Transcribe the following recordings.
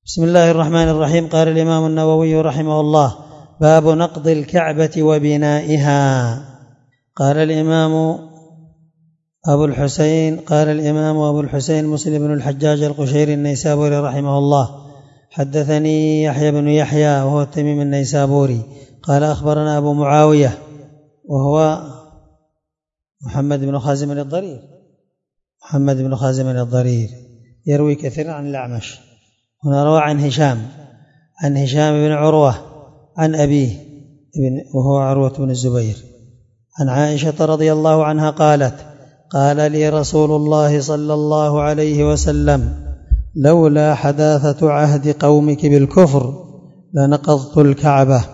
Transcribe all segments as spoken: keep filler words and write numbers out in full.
بسم الله الرحمن الرحيم. قال الإمام النووي رحمه الله: باب نقض الكعبة وبنائها. قال الإمام أبو الحسين قال الإمام أبو الحسين مسلم بن الحجاج القشيري النيسابوري رحمه الله: حدثني يحيى بن يحيى وهو التميم النيسابوري قال أخبرنا أبو معاوية وهو محمد بن خازم الضرير محمد بن خازم الضرير يروي كثيرا عن الأعمش. هنا روى عن هشام عن هشام بن عروة عن أبيه وهو عروة بن الزبير عن عائشة رضي الله عنها قالت: قال لي رسول الله صلى الله عليه وسلم: لولا حداثة عهد قومك بالكفر لنقضت الكعبة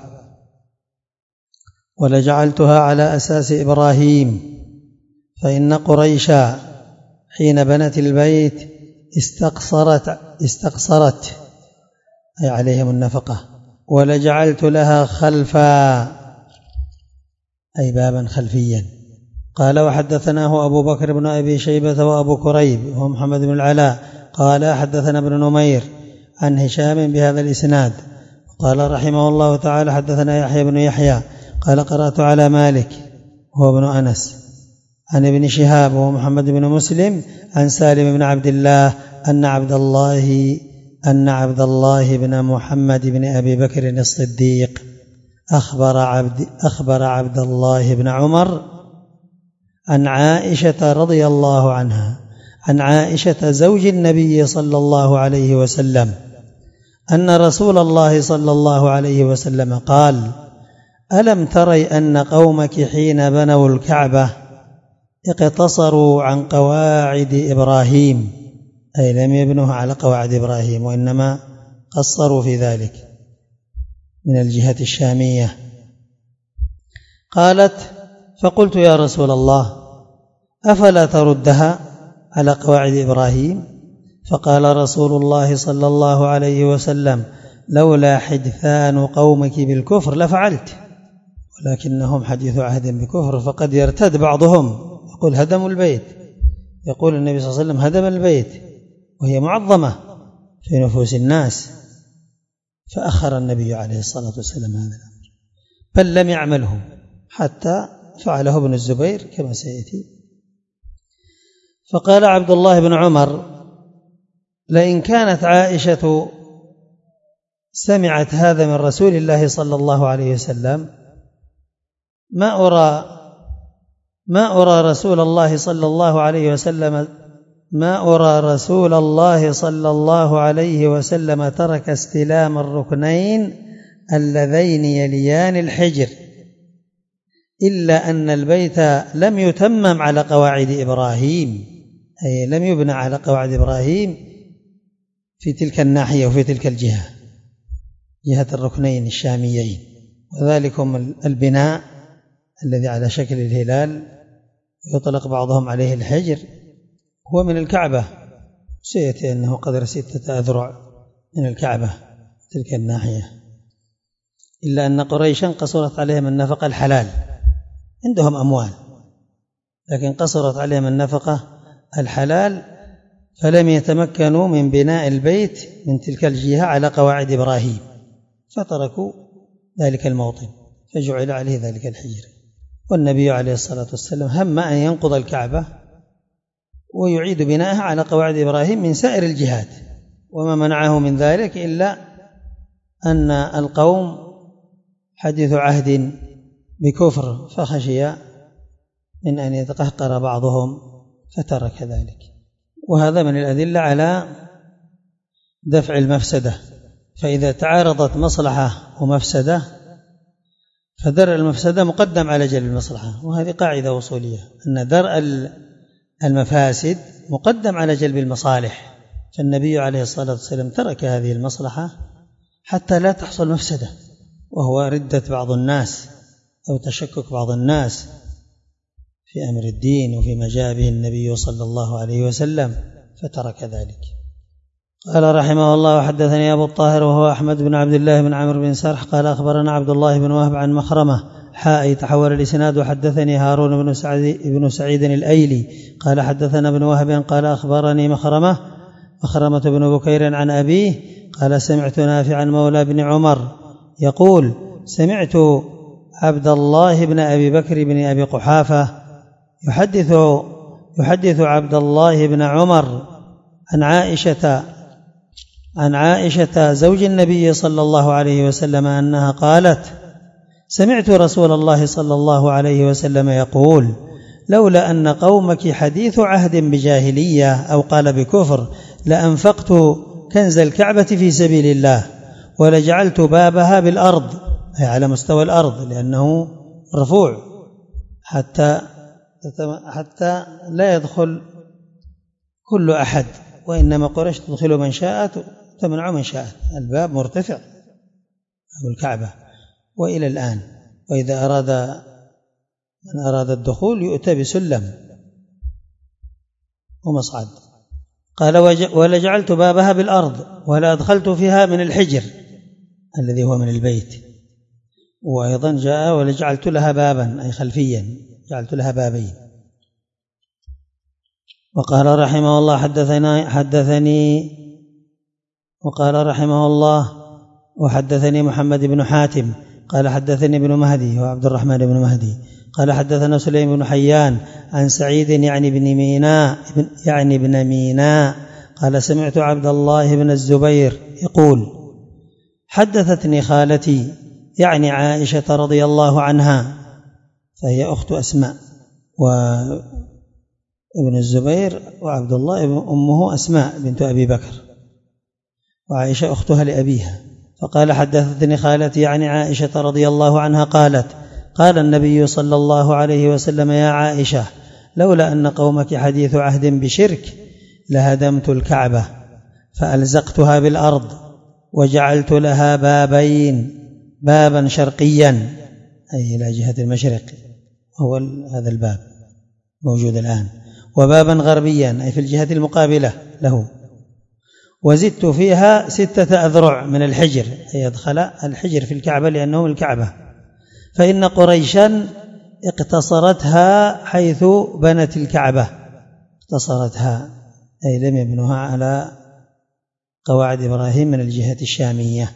ولجعلتها على أساس إبراهيم، فإن قريشا حين بنت البيت استقصرت استقصرت أي عليهم النفقة، ولجعلت لها خلفا أي بابا خلفيا. قال: وحدثناه أبو بكر بن أبي شيبة وأبو كريب وهو محمد بن العلاء قال: حدثنا ابن نمير عن هشام بهذا الإسناد. قال رحمه الله تعالى: حدثنا يحيى بن يحيى قال: قرأت على مالك وهو ابن أنس عن ابن شهاب وهو محمد بن مسلم عن سالم بن عبد الله أن عبد الله أن عبد الله بن محمد بن أبي بكر الصديق أخبر عبد أخبر عبد الله بن عمر عن عائشة رضي الله عنها عن عائشة زوج النبي صلى الله عليه وسلم أن رسول الله صلى الله عليه وسلم قال: ألم تري أن قومك حين بنوا الكعبة اقتصروا عن قواعد إبراهيم، أي لم يبنوها على قواعد إبراهيم وإنما قصروا في ذلك من الجهة الشامية. قالت: فقلت يا رسول الله أفلا تردها على قواعد إبراهيم؟ فقال رسول الله صلى الله عليه وسلم: لولا حدثان قومك بالكفر لفعلت، ولكنهم حديث عهد بكفر، فقد يرتد بعضهم يقول هدموا البيت، يقول النبي صلى الله عليه وسلم هدم البيت وهي معظمة في نفوس الناس، فأخر النبي عليه الصلاة والسلام هذا الأمر، بل لم يعمله حتى فعله ابن الزبير كما سيأتي. فقال عبد الله بن عمر: لئن كانت عائشة سمعت هذا من رسول الله صلى الله عليه وسلم ما أرى ما أرى رسول الله صلى الله عليه وسلم ما أرى رسول الله صلى الله عليه وسلم ترك استلام الركنين اللذين يليان الحجر، إلا أن البيت لم يتمم على قواعد إبراهيم، أي لم يبنى على قواعد إبراهيم في تلك الناحية وفي تلك الجهة، جهة الركنين الشاميين، وذلكم البناء الذي على شكل الهلال يطلق بعضهم عليه الحجر هو من الكعبة، سيأتي أنه قدر ستة أذرع من الكعبة تلك الناحية، إلا أن قريشا قصرت عليهم النفقة الحلال، عندهم أموال لكن قصرت عليهم النفقة الحلال، فلم يتمكنوا من بناء البيت من تلك الجهة على قواعد إبراهيم، فتركوا ذلك الموطن فجعل عليه ذلك الحجر. والنبي عليه الصلاة والسلام هم أن ينقض الكعبة ويعيد بناءها على قواعد إبراهيم من سائر الجهات، وما منعه من ذلك إلا أن القوم حديث عهد بكفر، فخشي من أن يتقهقر بعضهم فترك ذلك. وهذا من الأدلة على دفع المفسدة، فإذا تعارضت مصلحة ومفسدة فدرء المفسدة مقدم على جلب المصلحة، وهذه قاعدة أصولية أن درء المفاسد مقدم على جلب المصالح، فالنبي عليه الصلاة والسلام ترك هذه المصلحة حتى لا تحصل مفسدة، وهو ردة بعض الناس أو تشكك بعض الناس في أمر الدين وفي ما جاء به النبي صلى الله عليه وسلم، فترك ذلك. قال رحمه الله: حدثني أبو الطاهر وهو أحمد بن عبد الله بن عمرو بن سرح قال أخبرنا عبد الله بن وهب عن مخرمة حاء تحول الإسناد. وحدثني هارون بن سعيد, بن سعيد الأيلي قال حدثنا ابن وهب قال أخبرني مخرمة مخرمة بن بكير عن أبيه قال سمعت نافعا مولى بن عمر يقول سمعت عبد الله بن أبي بكر بن أبي قحافة يحدث يحدث عبد الله بن عمر عن عائشة عن عائشة زوج النبي صلى الله عليه وسلم أنها قالت سمعت رسول الله صلى الله عليه وسلم يقول لولا أن قومك حديث عهد بجاهلية أو قال بكفر لأنفقت كنز الكعبة في سبيل الله ولجعلت بابها بالأرض، أي على مستوى الأرض لأنه رفوع حتى حتى لا يدخل كل أحد، وإنما قريش تدخل من شاءت وتمنع من شاءت. الباب مرتفع أو الكعبة وإلى الآن، وإذا أراد من أراد الدخول يؤتى بسلم ومصعد. قال ولجعلت بابها بالأرض ولا أدخلت فيها من الحجر الذي هو من البيت. وأيضا جاء ولجعلت لها بابا أي خلفيا، جعلت لها بابين. وقال رحمه الله حدثنا حدثني وقال رحمه الله وحدثني محمد بن حاتم قال حدثني ابن مهدي وعبد الرحمن بن مهدي قال حدثنا سليم بن حيان عن سعيد يعني بن ميناء يعني ابن ميناء قال سمعت عبد الله بن الزبير يقول حدثتني خالتي يعني عائشة رضي الله عنها، فهي أخت أسماء، وابن الزبير وعبد الله أمه أسماء بنت أبي بكر، وعائشة أختها لأبيها. فقال حدثتني خالتي يعني عائشة رضي الله عنها قالت قال النبي صلى الله عليه وسلم يا عائشة لولا أن قومك حديث عهد بشرك لهدمت الكعبة فألزقتها بالأرض وجعلت لها بابين، بابا شرقيا أي إلى جهة المشرق هو هذا الباب موجود الآن، وبابا غربيا أي في الجهة المقابلة له، وزدت فيها ستة أذرع من الحجر أي يدخل الحجر في الكعبة لأنه الكعبة، فإن قريشا اقتصرتها حيث بنت الكعبة، اقتصرتها أي لم يبنوها على قواعد إبراهيم من الجهة الشامية.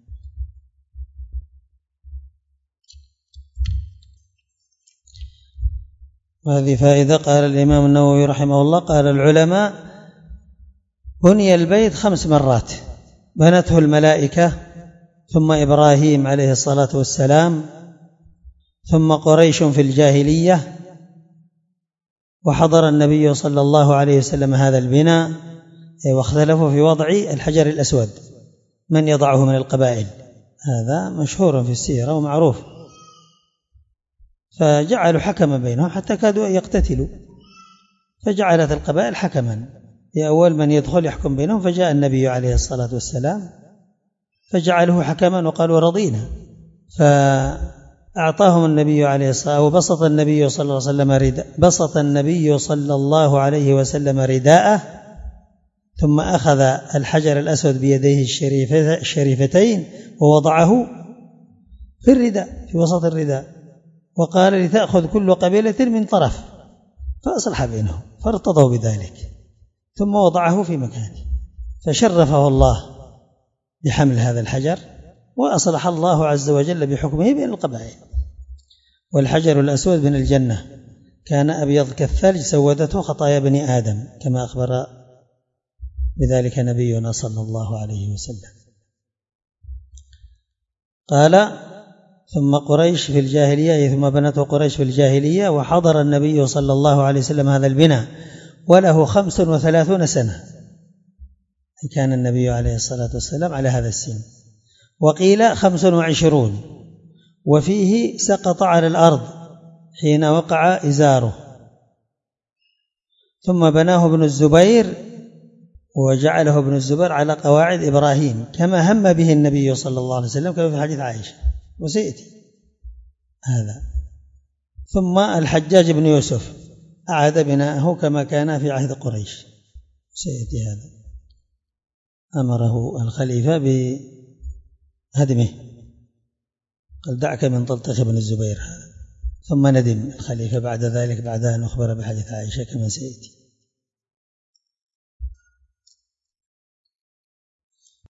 وهذه فائدة. قال الإمام النووي رحمه الله قال العلماء بني البيت خمس مرات، بنته الملائكة ثم إبراهيم عليه الصلاة والسلام ثم قريش في الجاهلية، وحضر النبي صلى الله عليه وسلم هذا البناء، واختلفوا في وضع الحجر الأسود من يضعه من القبائل، هذا مشهور في السيرة ومعروف، فجعلوا حكما بينهم حتى كادوا أن يقتتلوا، فجعلت القبائل حكما لأول من يدخل يحكم بينهم، فجاء النبي عليه الصلاة والسلام فجعله حكما وقالوا رضينا، فأعطاهم النبي عليه الصلاة وبسط النبي صلى الله عليه وسلم رداء بسط النبي صلى الله عليه وسلم رداءه، ثم أخذ الحجر الأسود بيديه الشريفتين ووضعه في الرداء في وسط الرداء، وقال لتأخذ كل قبيلة من طرف، فأصلح بينهم فارتضوا بذلك، ثم وضعه في مكانه، فشرفه الله بحمل هذا الحجر، وأصلح الله عز وجل بحكمه بين القبائل. والحجر الأسود من الجنة كان أبيض كالثلج سودته خطايا بني آدم، كما أخبر بذلك نبينا صلى الله عليه وسلم. قال ثم قريش في الجاهلية ثم بنته قريش في الجاهلية، وحضر النبي صلى الله عليه وسلم هذا البناء وله خمس وثلاثون سنة، كان النبي عليه الصلاة والسلام على هذا السن، وقيل خمس وعشرون، وفيه سقط على الأرض حين وقع إزاره، ثم بناه ابن الزبير وجعله ابن الزبير على قواعد إبراهيم كما هم به النبي صلى الله عليه وسلم كما في حديث عائشة وسيأتي هذا. ثم الحجاج بن يوسف أعاد بناءه كما كان في عهد قريش، سيأتي هذا، أمره الخليفة بهدمه، قال دعك من طلطخ بن الزبير هذا، ثم ندم الخليفة بعد ذلك بعد أن أخبر بحديث عائشة كما سيأتي.